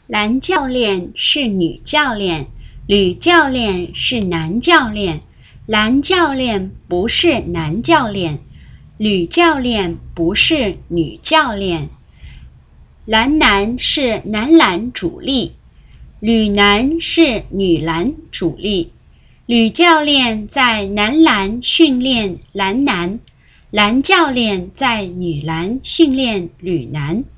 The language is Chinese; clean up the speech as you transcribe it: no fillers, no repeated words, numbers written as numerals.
蓝教练是女教练，吕教练是男教练。蓝教练不是男教练，吕教练不是女教练。蓝男是男篮主力，吕男是女篮主力。吕教练在男篮训练蓝男，蓝教练在女篮训练吕男。